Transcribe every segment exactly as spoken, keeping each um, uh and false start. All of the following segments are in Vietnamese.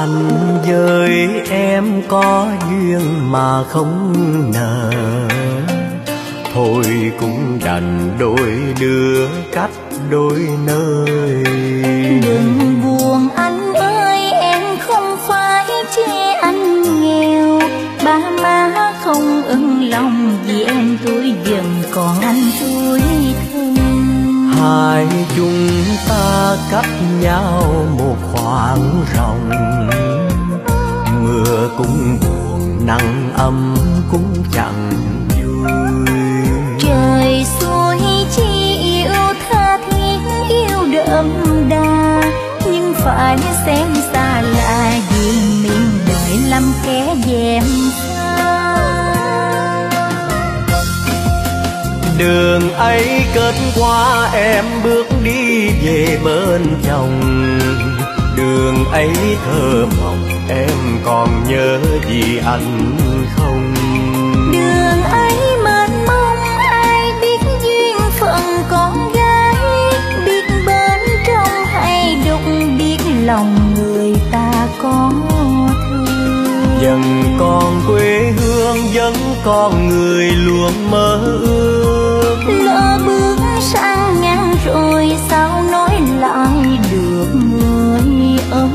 Anh với em có duyên mà không nợ, thôi cũng đành đôi đứa cách đôi nơi. Đừng buồn anh ơi, em không phải chê anh nghèo, ba má không ưng lòng vì em tuổi dần còn anh tuổi thơ. Hai chúng ta cách nhau một khoảng rộng, mưa cũng buồn nắng ấm cũng chẳng vui. Trời xuôi chi yêu tha thiết yêu đậm đà, nhưng phải xem xa lạ vì mình đợi lắm kẻ dèm pha. Đường ấy kết qua em bước đi về bên chồng, đường ấy thơ mộng em còn nhớ gì anh không? Đường ấy mênh mông ai biết duyên phận con gái, biết bên trong hay đục biết lòng người ta có thương. Vẫn còn quê hương vẫn còn người luôn mơ ước, lỡ bước sang ngang rồi sao nói lại được người ơi.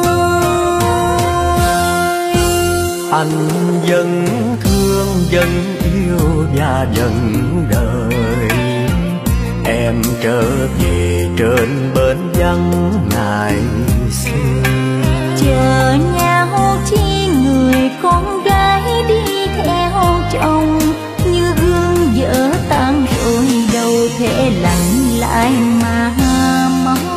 Anh vẫn thương vẫn yêu và vẫn đợi em trở về trên bến vắng ngày xưa. Chờ nhau chi người con gái đi theo chồng, như gương vỡ tan rồi đâu thể lạnh lại mà mong.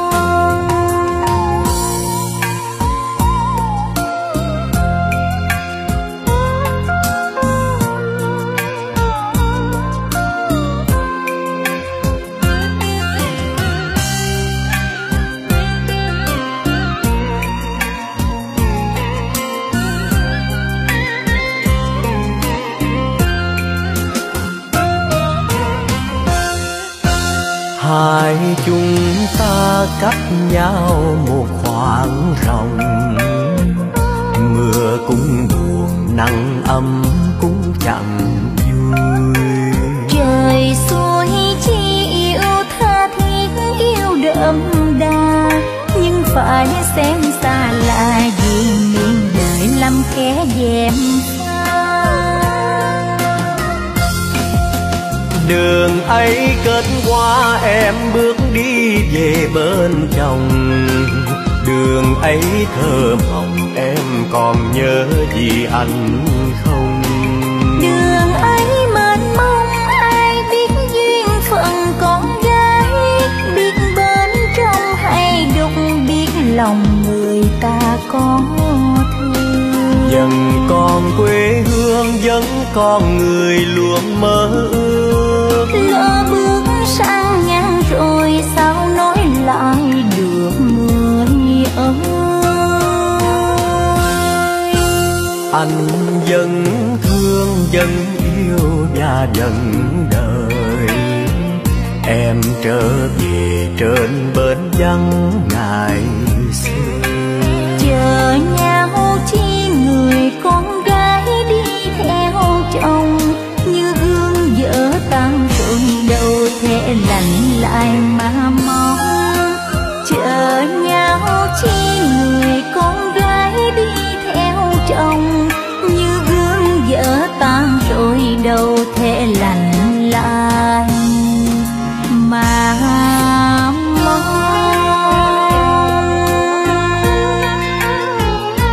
Hai chúng ta cách nhau một khoảng rộng, mưa cũng buồn nắng ấm cũng chẳng vui. Trời xuôi chi yêu tha thiết yêu đậm đà, nhưng phải xem xa lạ vì miền đời lắm kẻ dèm pha. Đường ấy kết qua em bước đi về bên chồng, đường ấy thơ mộng em còn nhớ gì anh không? Đường ấy mênh mông ai biết duyên phận con gái, biết bên trong hay đục biết lòng người ta có thương. Vẫn còn quê hương vẫn còn người luôn mơ ước, lỡ bước sang ngang rồi sao nói lại được người ơi. Anh vẫn thương vẫn yêu và vẫn đợi em trở về trên bến vắng ngày xưa. Chờ nhau chi người con gái đi theo chồng, như gương vỡ tan rồi đâu thể lạnh lại mà mong. Chờ nhau chi người con gái đi theo chồng, như gương vỡ tan rồi đâu thể lạnh lại mà mong.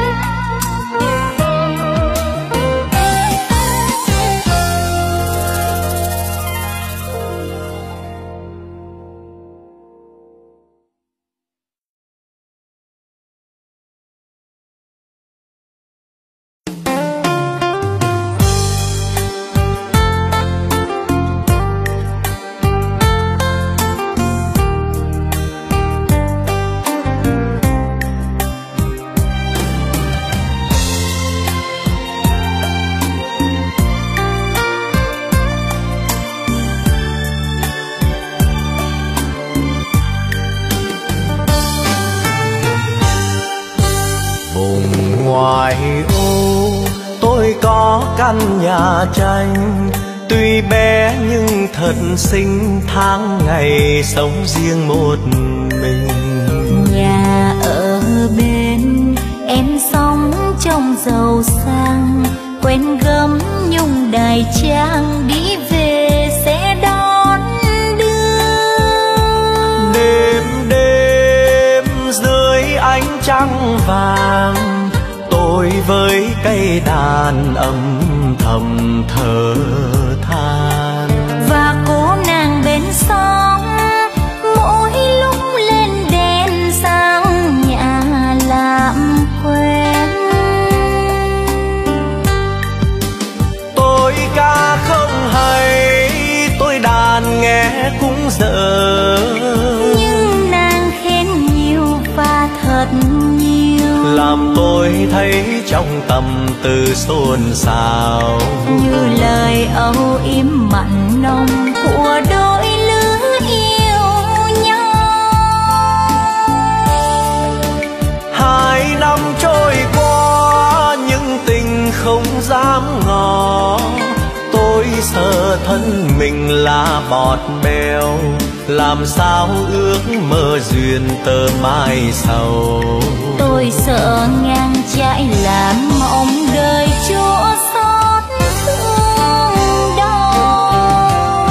ngoại ô tôi có căn nhà tranh, tuy bé nhưng thật xinh, tháng ngày sống riêng một mình. Nhà ở bên em sống trong giàu sang, quen gấm nhung đài trang, đi về sẽ đón đưa. Đêm đêm dưới ánh trăng vàng, tôi với cây đàn âm thầm thở than. Và cô nàng bên sông mỗi lúc lên đèn sang nhà làm quen. Tôi ca không hay, tôi đàn nghe cũng dở, Nhưng nàng khen nhiều và thật nhiều, làm tôi thấy trong tâm tư xôn xao. như lời âu yếm mặn nồng của đôi lứa yêu nhau. Hai năm trôi qua nhưng tình không dám ngỏ, tôi sợ thân mình là bọt bèo, làm sao ước mơ duyên tơ mai sầu. Tôi sợ ngang trái làm mộng đời chúa xót thương đau.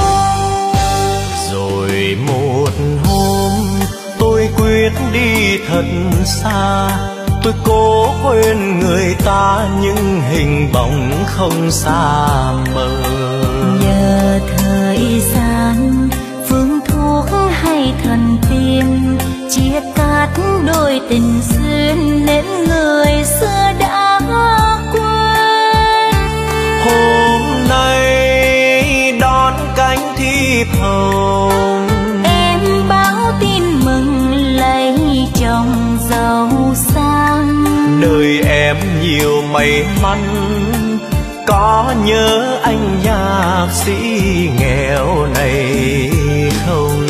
Rồi một hôm tôi quyết đi thật xa, tôi cố quên người ta nhưng hình bóng không xa mờ. Nhờ thời gian phương thuốc hay thần tiên, chia cắt đôi tình duyên nên người xưa đã quên. Hôm nay đón cánh thiệp hồng, Em báo tin mừng lấy chồng giàu sang. đời em nhiều may mắn, có nhớ anh nhạc sĩ nghèo này không?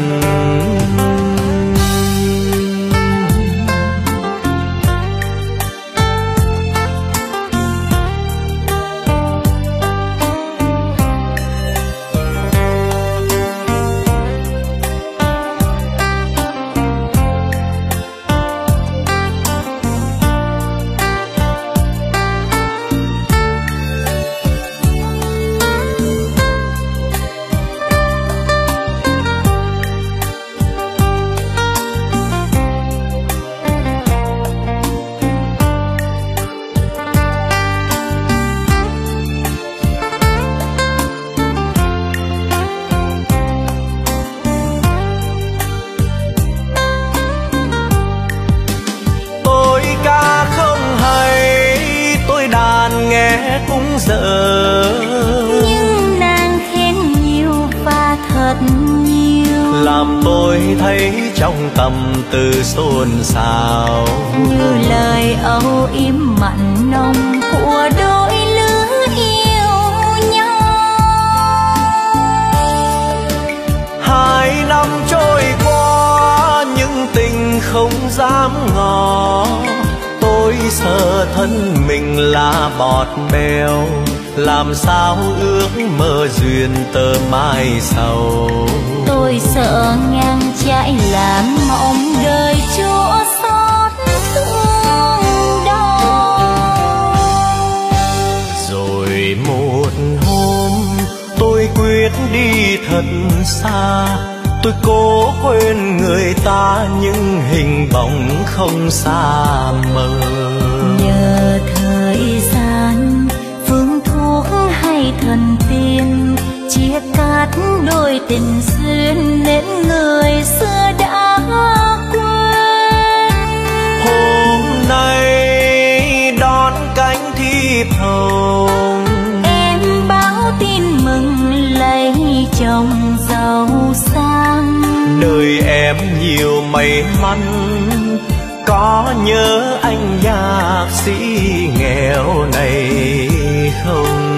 Nghe cũng dở, nhưng nàng khen nhiều và thật nhiều, làm tôi thấy trong tâm tư xôn xao. như lời âu yếm mặn nồng của đôi lứa yêu nhau. Hai năm trôi qua nhưng tình không dám ngỏ, tôi sợ thân mình là bọt bèo, làm sao ước mơ duyên tơ mai sầu. Tôi sợ ngang trái làm mộng đời chúa xót thương đau. Rồi một hôm tôi quyết đi thật xa, tôi cố quên người ta nhưng hình bóng không xa mờ. Nhờ thời gian phương thuốc hay thần tiên, chia cắt đôi tình duyên nên người xưa đã quên. Hôm nay đón cánh thiệp hồng, Em báo tin mừng lấy chồng giàu sang. đời em nhiều may mắn, có nhớ anh nhạc sĩ nghèo này không?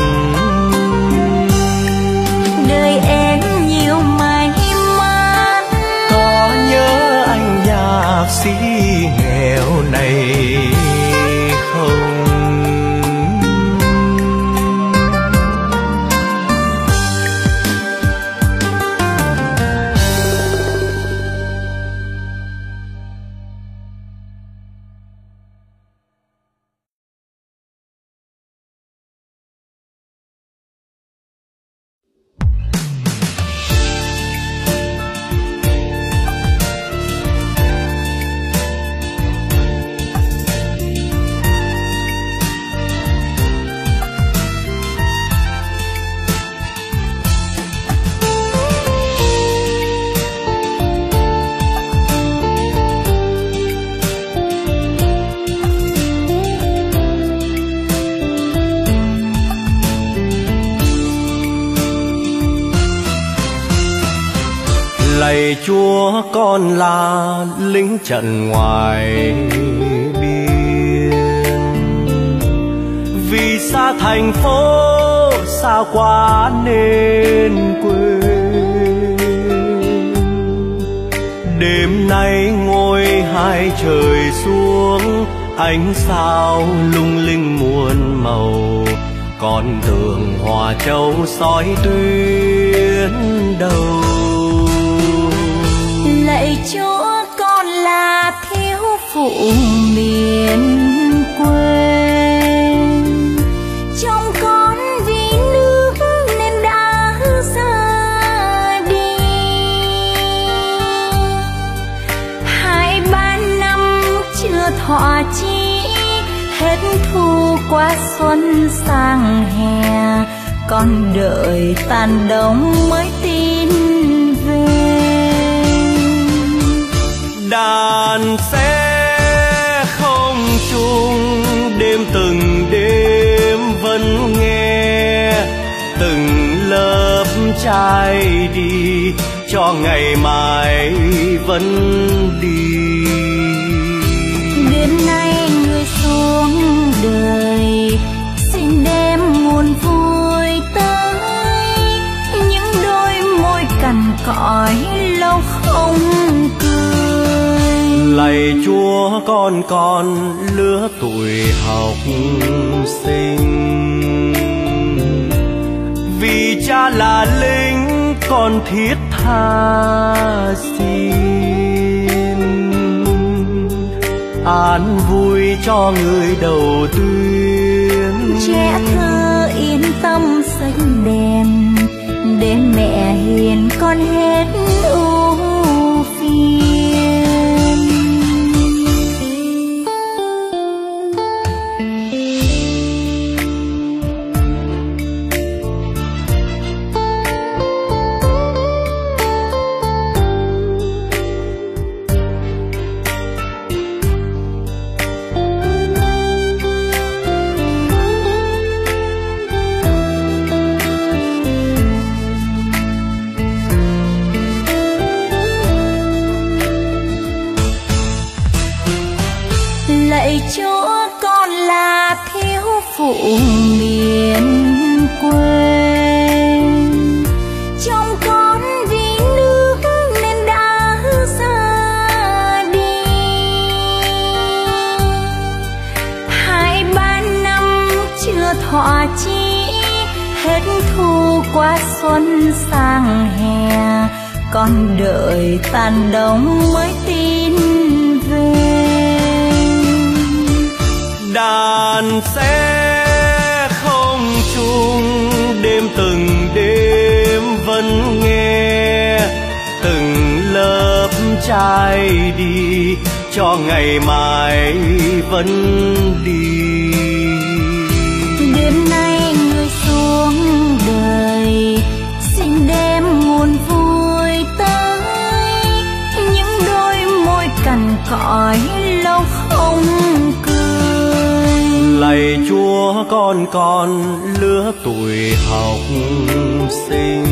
Đời em nhiều may mắn, có nhớ anh nhạc sĩ nghèo này Lạy Chúa, con là lính trận ngoài biên, vì xa thành phố xa quá nên quên. Đêm nay ngôi hai trời xuống, ánh sao lung linh muôn màu, con đường Hòa Châu soi tuyến đầu. Lạy Chúa, con là thiếu phụ miền quê, trong con vì nước nên đã ra đi. Hai ba năm chưa thọ chí, hết thu qua xuân sang hè, con đợi tàn đông mới tin về. Đàn sẽ không chung đêm từng đêm vẫn nghe, từng lớp trai đi cho ngày mai vẫn đi. Đêm nay người xuống đời xin đem nguồn vui tới, những đôi môi cằn cõi lâu không cười. Lạy Chúa, con còn lứa tuổi học sinh, vì cha là lính con thiết tha xin. An vui cho người đầu tuyến, trẻ thơ yên tâm xanh đèn, để mẹ hiền con hết ưu phiền. Lạy Chúa, con là thiếu phụ miền quê, trong con vì nước nên đã ra đi. Hai ba năm chưa thọ chí, hết thu qua xuân sang hè, con đợi tàn đông mới tin về. Đàn sẽ không chung đêm từng đêm vẫn nghe, từng lớp trai đi cho ngày mai vẫn đi. Đêm nay người xuống đời xin đem nguồn vui tới, những đôi môi cằn cõi lâu không cười. Lạy Chúa, con còn lứa tuổi học sinh,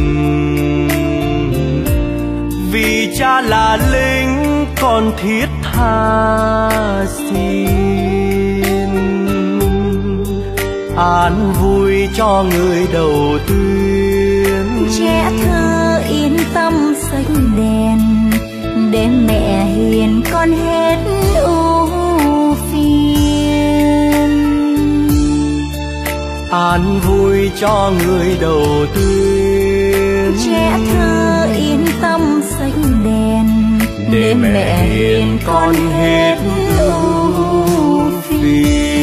vì cha là lính con thiết tha xin. An vui cho người đầu tuyến, trẻ thơ yên tâm xanh đèn, để mẹ hiền con hết ưu phiền. An vui cho người đầu tuyến, trẻ thơ yên tâm xanh đèn, để mẹ hiền con hết ưu phiền.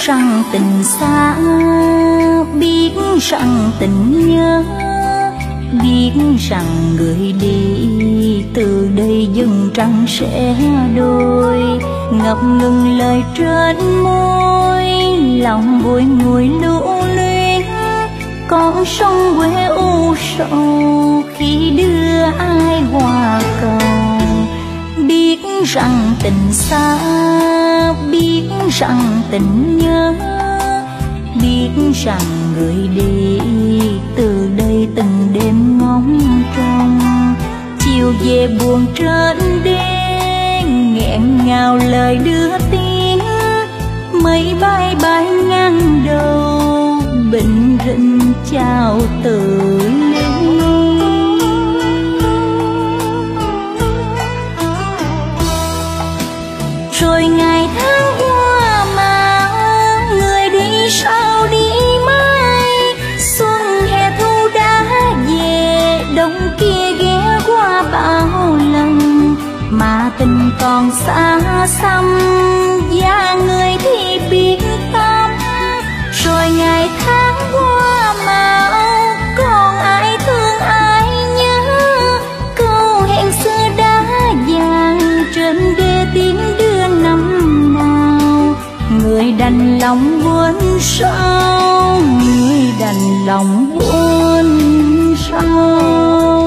rằng tình xa, biết rằng tình nhớ, biết rằng người đi từ đây dần trăng sẽ đôi. Ngập ngừng lời trên môi, lòng bồi ngùi lưu luyến. Con sông quê u sầu khi đưa ai qua cầu. Biết rằng tình xa, biết rằng tình nhớ, biết rằng người đi từ đây từng đêm ngóng trông. Chiều về buồn trên đê, nghẹn ngào lời đưa tiếng. Mây bay bay ngang đầu, bình rịnh chào từ ly. Rồi ngày tháng qua mà người đi sao đi mãi. Xuân hè thu đã về, đông kia ghé qua bao lần. Mà tình còn xa xăm, và người thì biết tâm. Rồi ngày tháng qua mà còn ai thương ai nhớ. Câu hẹn xưa đã vàng trên đê tiếng đưa năm nào. Người đành lòng buồn sao, người đành lòng buồn sao.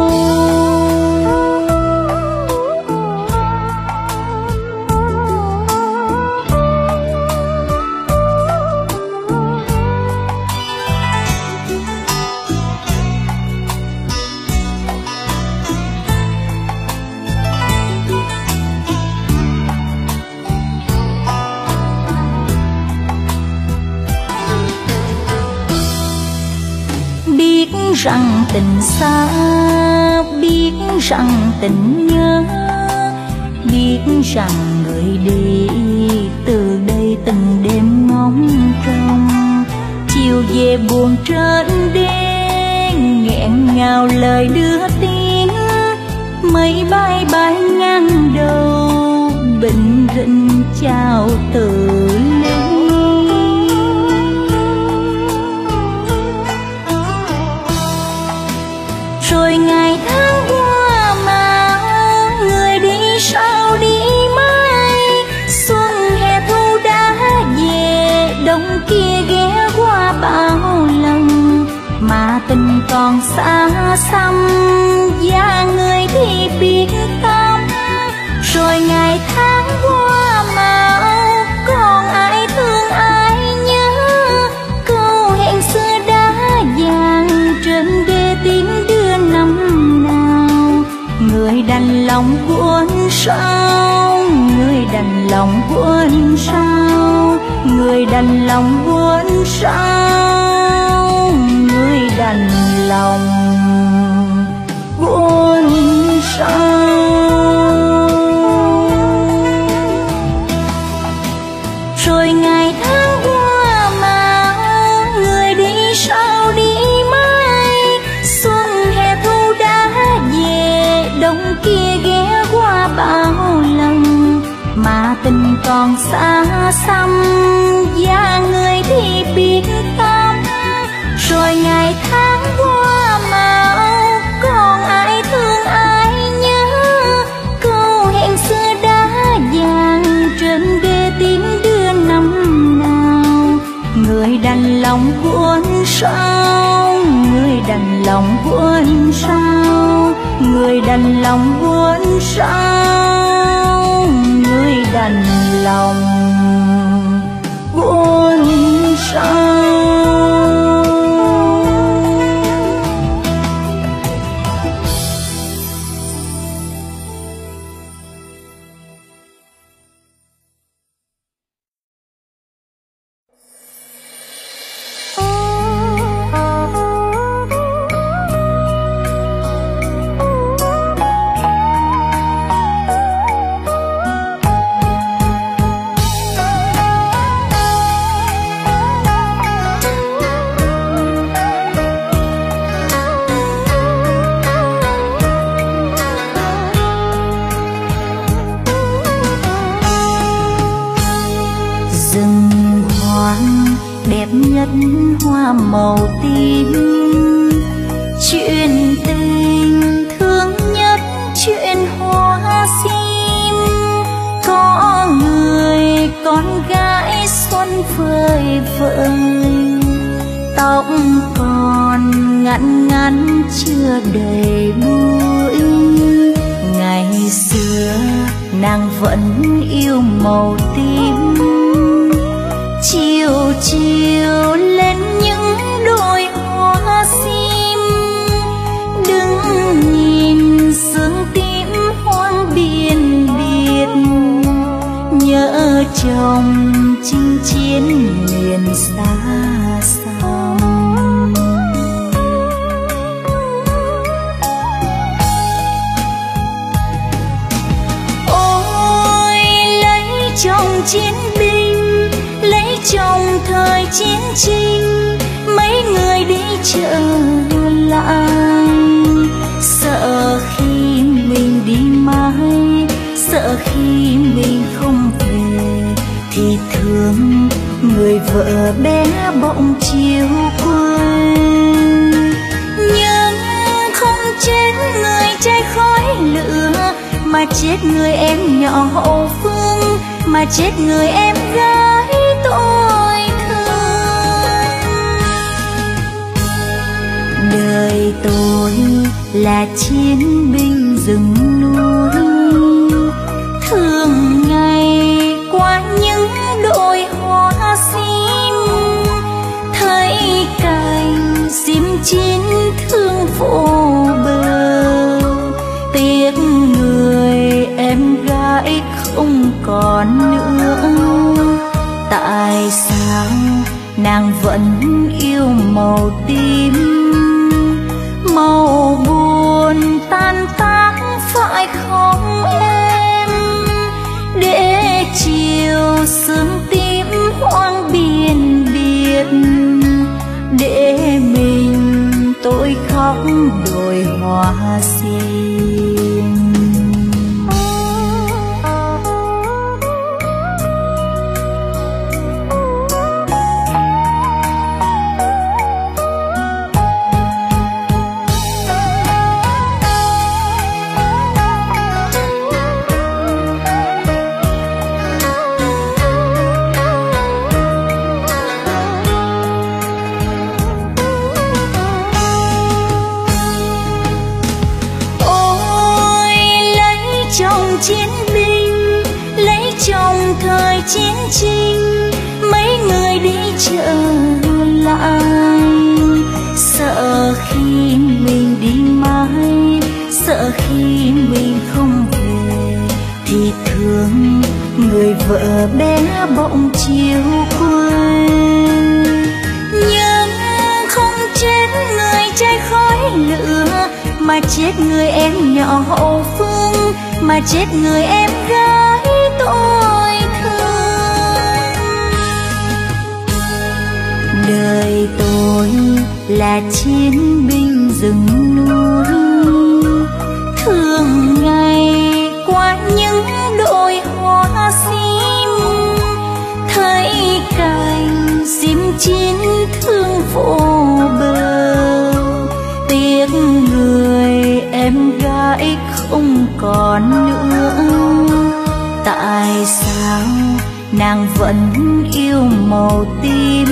Biết rằng tình xa, biết rằng tình nhớ, biết rằng người đi từ đây từng đêm ngóng trông. Chiều về buồn trên đê, nghẹn ngào lời đưa tiếng. Mây bay bay ngang đầu, bình rịnh chào từ ly. Rồi ngày tháng qua mà người đi sao đi mãi. Xuân hè thu đã về, đông kia ghé qua bao lần. Mà tình còn xa xăm, và người thì biết tâm. Rồi ngày tháng qua mà còn ai thương ai nhớ. Câu hẹn xưa đã vàng trên đê tiếng đưa năm nào. Người đành lòng buồn sao, người đành lòng buồn sao. Người đành lòng buồn sao, người đành lòng buồn sao. Rồi ngày tháng qua mà người đi sao đi mãi. Xuân hè thu đã về, đông kia ghé qua bao lần. Mà tình còn xa xăm, và người thì biết tâm. Rồi ngày tháng qua mà còn ai thương ai nhớ. Câu hẹn xưa đã vàng trên đê tiếng đưa năm nào. Người đành lòng buồn sao, người đành lòng buồn sao. Người đành lòng buồn sao, người đành lòng buồn sao. nhất hoa màu tím. Chuyện tình thương nhất chuyện hoa sim, có người con gái xuân phơi phới, tóc còn ngắn ngắn chưa đầy bụi. Ngày xưa nàng vẫn yêu màu tím, chiều chiều lên những đôi hoa sim. Đứng nhìn sương tím hoang biên biệt, nhớ chồng chinh chiến miền xa xăm. Ôi lấy chồng chiến binh, lấy chồng thời chiến tranh, mấy người đi trở lại. Sợ khi mình đi mãi, sợ khi mình không về, thì thương người vợ bé bỗng chiều quên. Nhưng không chết người trai khói lửa, mà chết người em nhỏ hậu phương, mà chết người em gái tôi thương. Đời tôi là chiến binh rừng núi, thường ngày qua những đôi hoa sim. Thấy cành sim chín thương vô bờ, tiếc người em gái không còn nữa. Tại sao nàng vẫn yêu màu tím, màu buồn tan tác phải không em? Để chiều sương tím hoang biên biệt, để mình tôi khóc đồi hoa sim. Chiến binh lấy chồng thời chiến tranh, mấy người đi trở lại. Sợ khi mình đi mãi, sợ khi mình không về, thì thương người vợ bé bỗng chiều quên. Nhưng không chết người trai khói lửa, mà chết người em nhỏ hậu phương, mà chết người em gái tôi thương. Đời tôi là chiến binh rừng núi, thường ngày qua những đôi hoa sim. Thấy cành sim chín thương vô bờ, tiếc người em gái không còn nữa. Tại sao nàng vẫn yêu màu tím,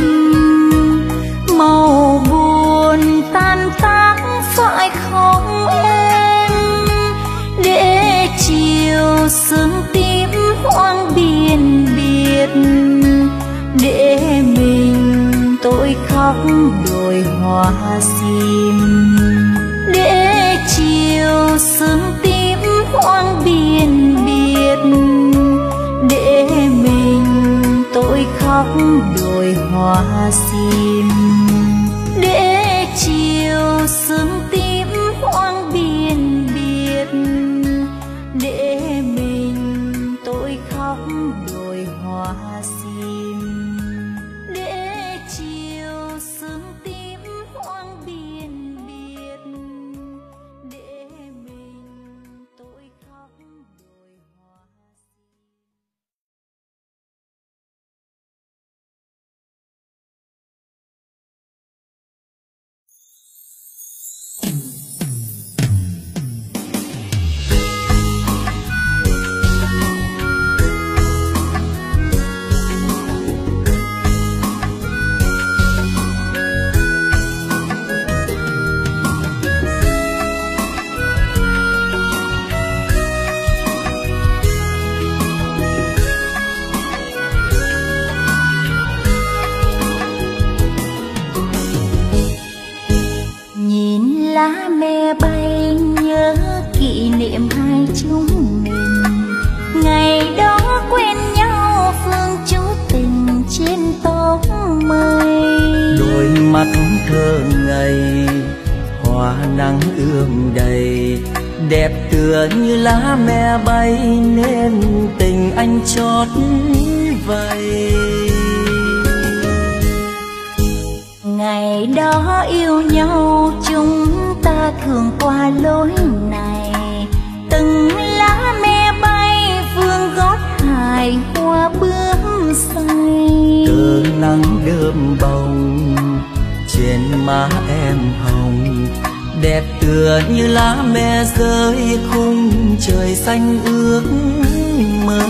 màu buồn tan tác phải không em? Để chiều sương tím hoang biên biệt, để mình tôi khóc đồi hoa sim. Để chiều sương tím hoang biên biệt, để mình tôi khóc đồi hoa sim. Để chiều sương tím hoang biên biệt, để mình tôi khóc đồi hoa sim. Để chiều sương tím hoang biên biệt. ngày, hoa nắng ươm đầy, đẹp tựa như lá me bay, nên tình anh chót vay. Ngày đó yêu nhau chúng ta thường qua lối này, từng lá me bay phương gót hài hoa bướm say. Cơn nắng đơm bông trên má em hồng, đẹp tựa như lá me rơi khung trời xanh ước mơ.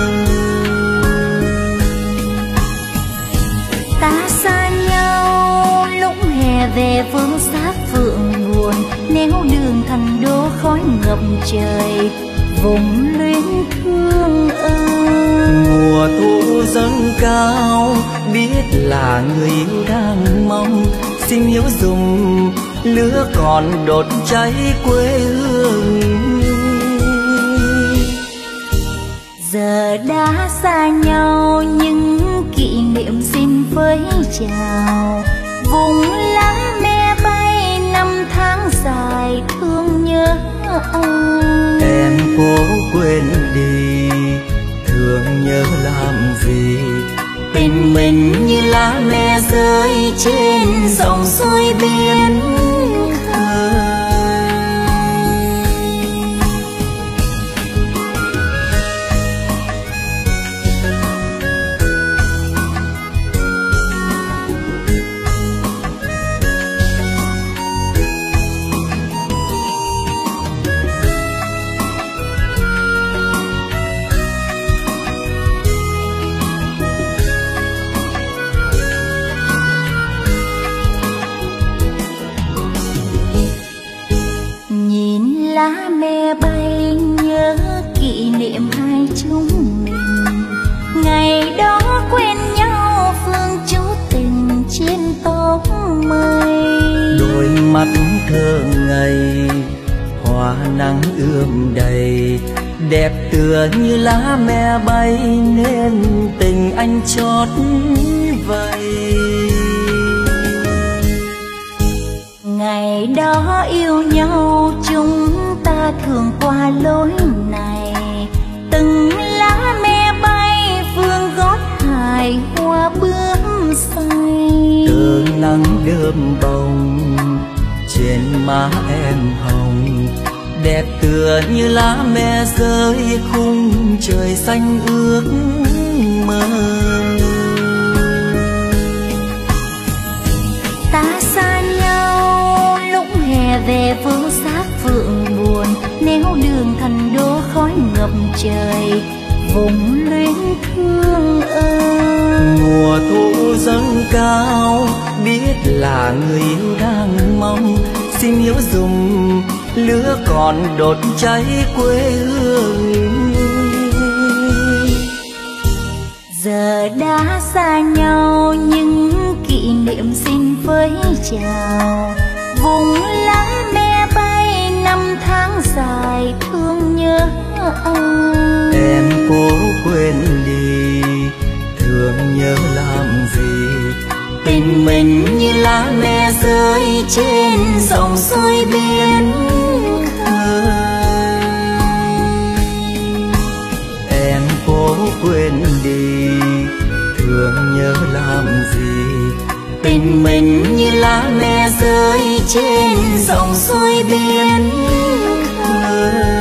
Ta xa nhau lúc hè về phương xác phượng buồn, nếu đường thành đô khói ngập trời, vùng luyến thương ơi. Mùa thu dâng cao, biết là người yêu đang mong, xin nhớ dùng lửa còn đốt cháy quê hương. Giờ đã xa nhau nhưng kỷ niệm xin với chào, vùng lá me bay năm tháng dài thương nhớ anh. Em cố quên đi, thương nhớ làm gì, tình mình như lá me rơi trên dòng suối biển khơi. Lá me bay nhớ kỷ niệm hai chúng mình, ngày đó quen nhau phương chú tình trên tóc mây. Đôi mắt thơ ngây, hoa nắng ươm đầy, đẹp tựa như lá me bay, nên tình anh chót vay. Ngày đó yêu nhau chúng ta thường qua lối này, từng lá me bay phương gót hài hoa bướm say. Cơn nắng đơm bông trên má em hồng, đẹp tựa như lá me rơi khung trời xanh ước mơ. Ta xa nhau lúc hè về phương xác phượng buồn, nếu đường thành đô khói ngập trời, vùng luyến thương ơi. Mùa thu dâng cao, biết là người yêu đang mong, xin nhớ dùng lửa còn đốt cháy quê hương. Giờ đã xa nhau nhưng kỷ niệm xin với chào, vùng lá me bay năm tháng dài thương nhớ anh. Em cố quên đi, thương nhớ làm gì, tình mình như lá me rơi trên dòng suối biển khơi. Em cố quên đi, thương nhớ làm gì, tình mình như lá me rơi trên dòng suối biển khơi.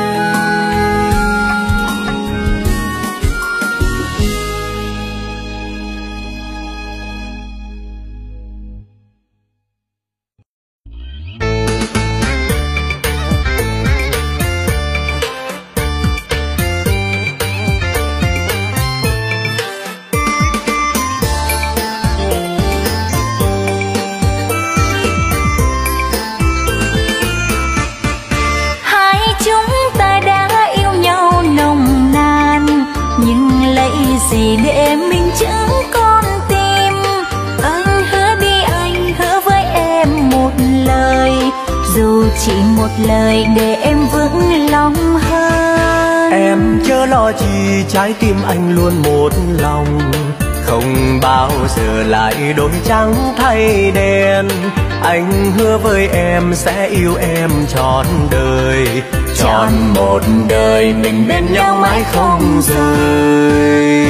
Gì để mình chứng con tim, anh hứa đi, anh hứa với em một lời, dù chỉ một lời để em vững lòng hơn. Em chớ lo chi, trái tim anh luôn một lòng, không bao giờ lại đổi trắng thay đen. Anh hứa với em sẽ yêu em trọn đời, trọn một đời mình bên nhau mãi không rời.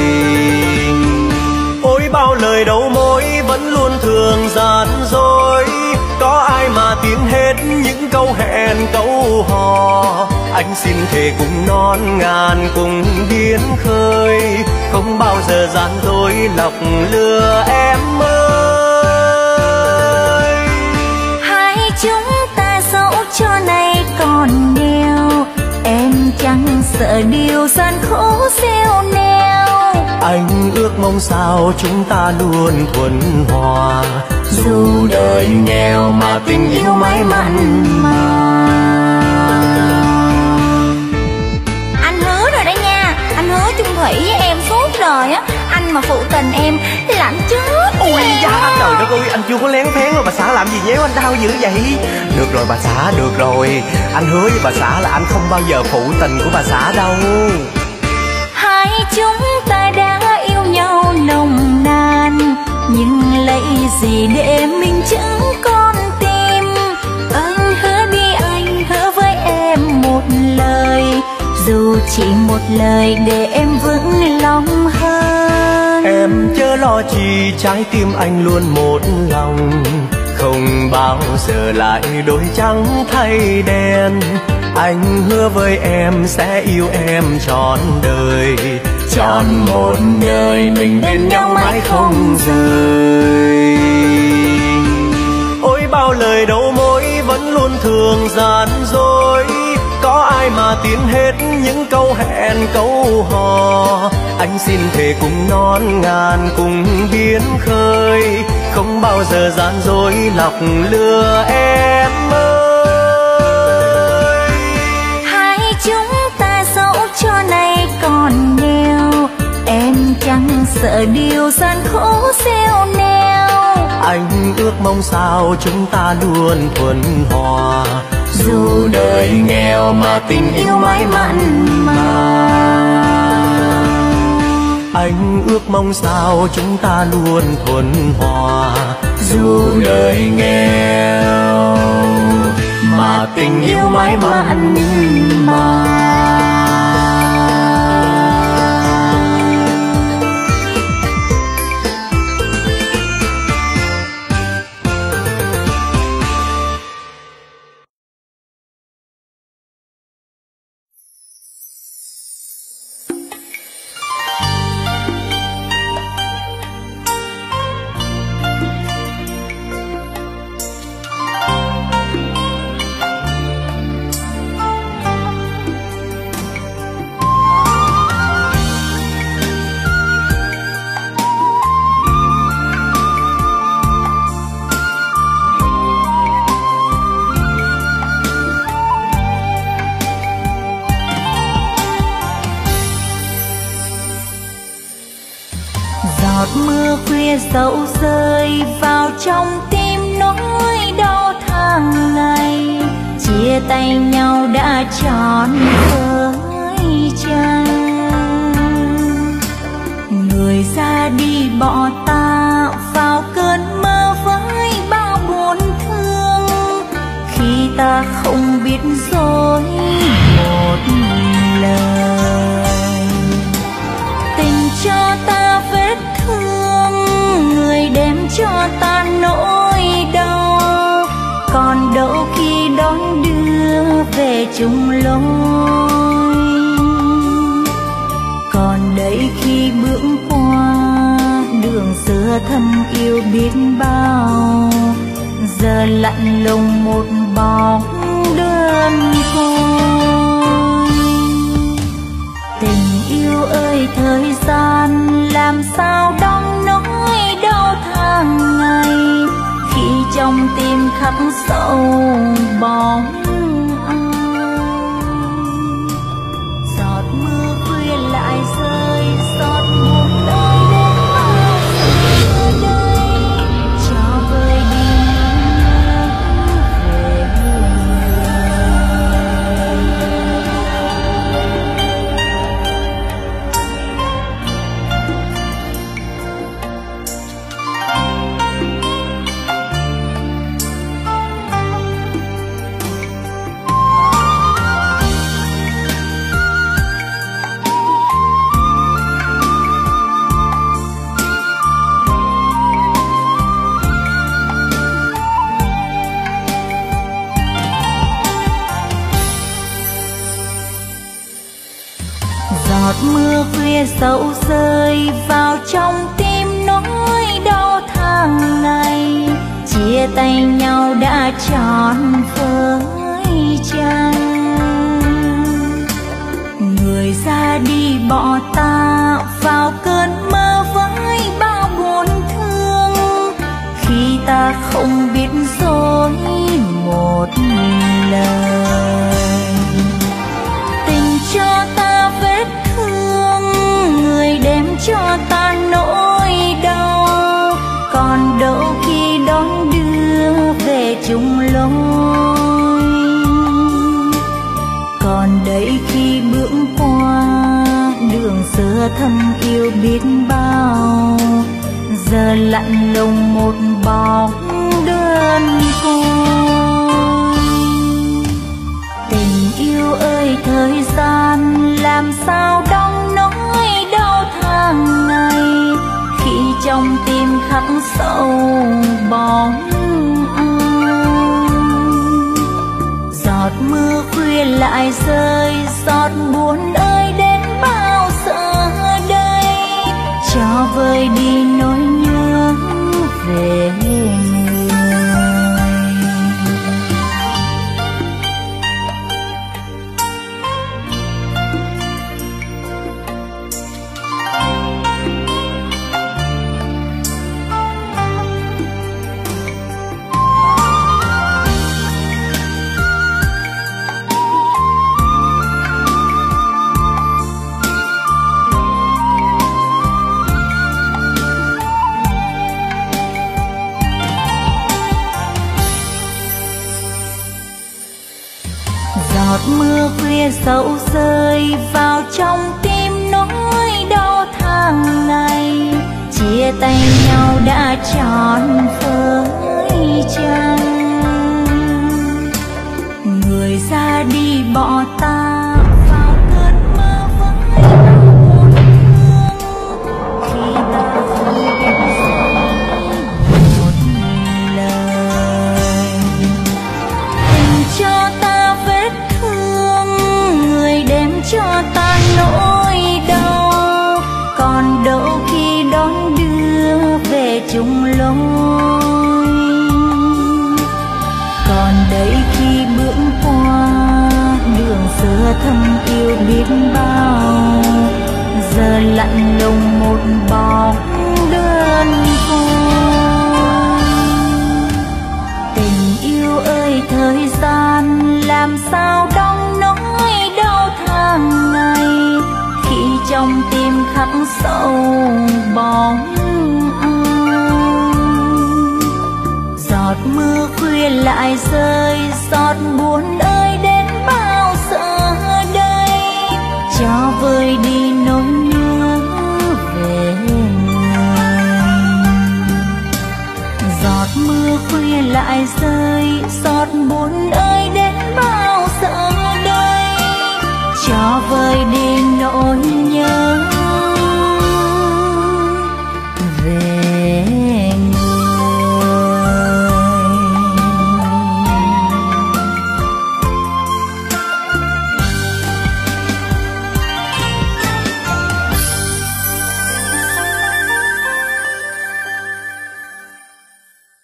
Ôi bao lời đầu môi vẫn luôn thường gian dối, có ai mà tin hết những câu hẹn câu hò. Anh xin thề cùng non ngàn cùng biến khơi, không bao giờ gian dối lọc lừa em ơi. Hai chúng ta dẫu cho này còn nghèo, em chẳng sợ điều gian khổ gieo neo. Anh ước mong sao chúng ta luôn thuận hòa, dù đời nghèo mà tình yêu mãi mặn mà. Anh hứa rồi đó nha, anh hứa chung thủy với em suốt đời á. Anh mà phụ tình em là anh chết. Ôi da trời đất ơi, anh chưa có lén phén mà bà xã làm gì nhéo anh đau dữ vậy? Được rồi bà xã, được rồi, anh hứa với bà xã là anh không bao giờ phụ tình của bà xã đâu. Hai chúng ta đã yêu nhau nồng nàn, nhưng lấy gì để mình chẳng con tim. Anh hứa đi, anh hứa với em một lời, dù chỉ một lời để em vững lòng hơn. Em chớ lo chi, trái tim anh luôn một lòng, không bao giờ lại đổi trắng thay đen. Anh hứa với em sẽ yêu em trọn đời, trọn một đời mình bên nhau mãi không rời. Ôi bao lời đầu môi vẫn luôn thường gian dối, có ai mà tin hết những câu hẹn câu hò. Anh xin thề cùng non ngàn cùng biến khơi, không bao giờ gian dối lọc lừa em ơi. Hai chúng ta dẫu cho này còn nghèo, em chẳng sợ điều gian khổ gieo neo. Anh ước mong sao chúng ta luôn thuận hòa, dù đời nghèo mà tình yêu mãi mặn mà. Anh ước mong sao chúng ta luôn thuận hòa, dù đời nghèo mà tình yêu mãi mặn mà. Mưa khuya dẫu rơi vào trong tim nỗi đau tháng ngày, chia tay nhau đã tròn với trăng. Người ra đi bỏ ta vào cơn mơ với bao buồn thương, khi ta không biết dối một lời. Tình cho ta vết thương, người đem cho ta nỗi đau, còn đâu khi đón đưa về chung lối. Còn đây khi bước qua đường xưa thân yêu biết bao, giờ lạnh lùng một bóng đơn côi. Tình yêu ơi thời gian làm sao đong nỗi đau tháng ngày, khi trong tim khắc sâu bóng ai. Giọt mưa khuya lại rơi, giọt buồn ơi đến bao giờ đây, cho vơi đi nhớ về người. giọt mưa khuya sầu rơi vào trong tim nỗi đau tháng ngày, chia tay nhau đã tròn với trăng. Người ra đi bỏ ta vào cơn mơ với bao buồn thương, khi ta không biết dối một lời. Tình cho ta vết thương, người đem cho ta nỗi đau, còn đâu khi đón đưa về chung lối. Còn đây khi bước qua đường xưa thân yêu biết bao, giờ lạnh lùng một bóng đơn côi. Tình yêu ơi thời gian làm sao đong nỗi đau tháng ngày, khi trong tim khắc sâu bóng ai. Giọt mưa khuya lại rơi, giọt buồn ơi đến bao giờ đây, cho vơi đi nỗi nhớ về người. Giọt mưa khuya sầu rơi vào trong tim nỗi đau tháng ngày, chia tay nhau đã tròn với trăng. Người ra đi bỏ ta vào cơn mơ với bao buồn thương, khi ta không biết một lời. Tình cho ta vết thương, người đem cho ta nỗi đau, còn đâu khi đón đưa về chung lối. Còn đây khi bước qua đường xưa thân yêu biết bao, giờ lạnh lùng một bóng đơn côi. Tình yêu ơi thời gian làm sao đong nỗi đau tháng ngày, khi trong tim khắc sâu bóng ai. Giọt mưa khuya lại rơi, giọt buồn ơi đến bao giờ đây, cho vơi đi nỗi nhớ về người. Giọt mưa khuya lại rơi, giọt buồn ơi đến bao giờ đây, cho vơi đi